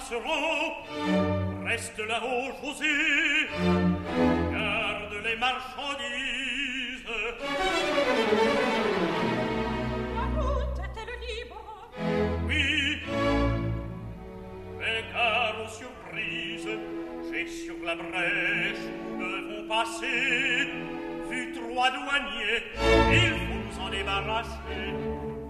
passeront. Reste là-haut, José, garde les marchandises. La route est-elle libre? Oui, mais car aux surprises, j'ai sur la brèche où nous devons passer vu 3 douaniers, il faut nous en débarrasser.